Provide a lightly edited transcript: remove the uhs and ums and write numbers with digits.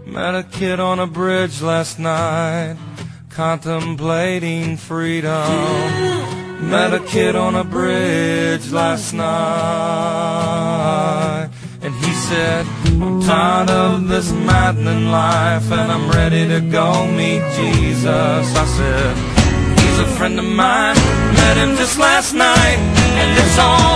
Met a kid on a bridge last night, contemplating freedom. Met a kid on a bridge last night, and he said, I'm tired of this maddening life, and I'm ready to go meet Jesus. I said, he's a friend of mine, met him just last night, and it's all